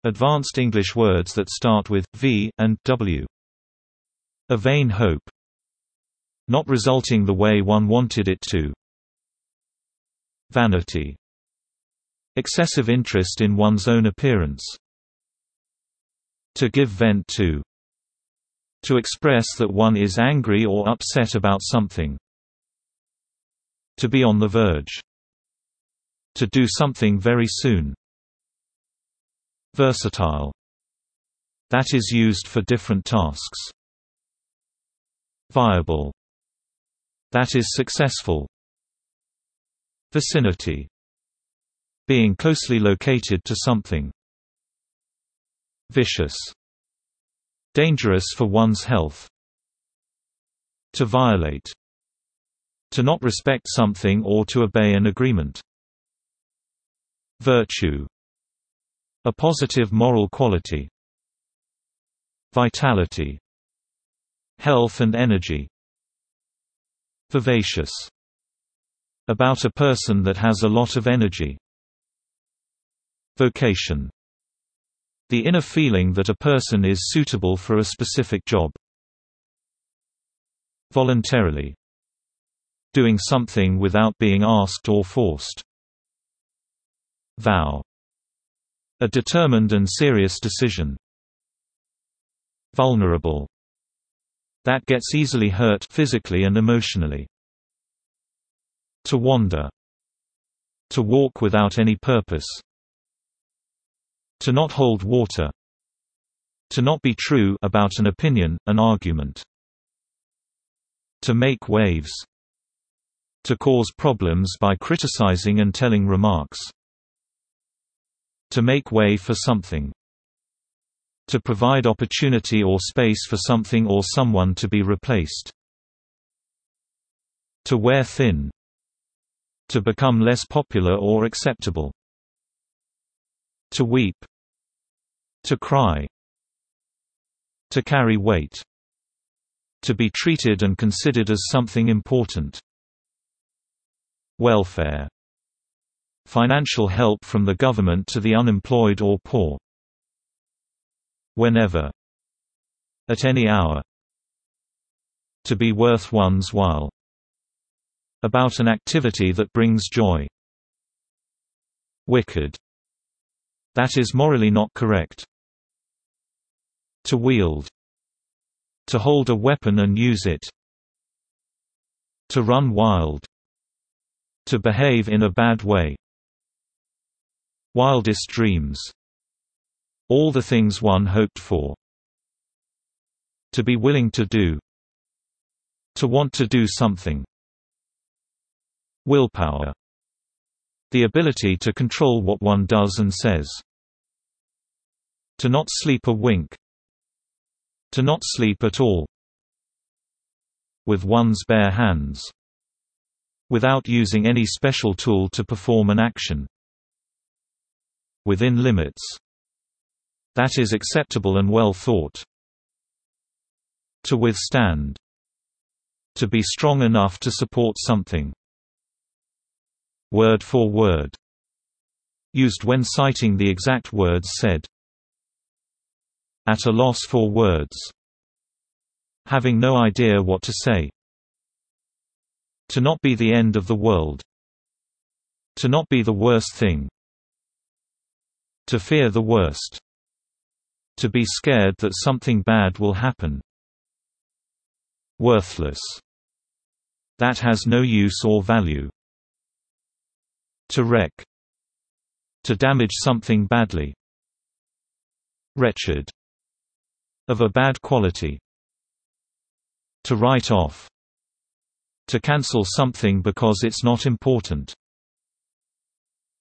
Advanced English words that start with v and w. A vain hope. Not resulting the way one wanted it to. Vanity. Excessive interest in one's own appearance. To give vent to. To express that one is angry or upset about something. To be on the verge. To do something very soon. Versatile. That is used for different tasks. Viable. That is successful. Vicinity. Being closely located to something. Vicious. Dangerous for one's health. To violate. To not respect something or to obey an agreement. Virtue. A positive moral quality. Vitality. Health and energy. Vivacious. About a person that has a lot of energy. Vocation. The inner feeling that a person is suitable for a specific job. Voluntarily. Doing something without being asked or forced. Vow. A determined and serious decision. Vulnerable. That gets easily hurt physically and emotionally. To wander. To walk without any purpose. To not hold water. To not be true about an opinion, an argument. To make waves. To cause problems by criticizing and telling remarks. To make way for something. To provide opportunity or space for something or someone to be replaced. To wear thin. To become less popular or acceptable. To weep. To cry. To carry weight. To be treated and considered as something important. Welfare. Financial help from the government to the unemployed or poor. Whenever. At any hour. To be worth one's while. About an activity that brings joy. Wicked. That is morally not correct. To wield. To hold a weapon and use it. To run wild. To behave in a bad way. Wildest dreams. All the things one hoped for. To be willing to do. To want to do something. Willpower. The ability to control what one does and says. To not sleep a wink. To not sleep at all. With one's bare hands. Without using any special tool to perform an action. Within limits. That is acceptable and well thought. To withstand. To be strong enough to support something. Word for word. Used when citing the exact words said. At a loss for words. Having no idea what to say. To not be the end of the world. To not be the worst thing. To fear the worst. To be scared that something bad will happen. Worthless. That has no use or value. To wreck. To damage something badly. Wretched. Of a bad quality. To write off. To cancel something because it's not important.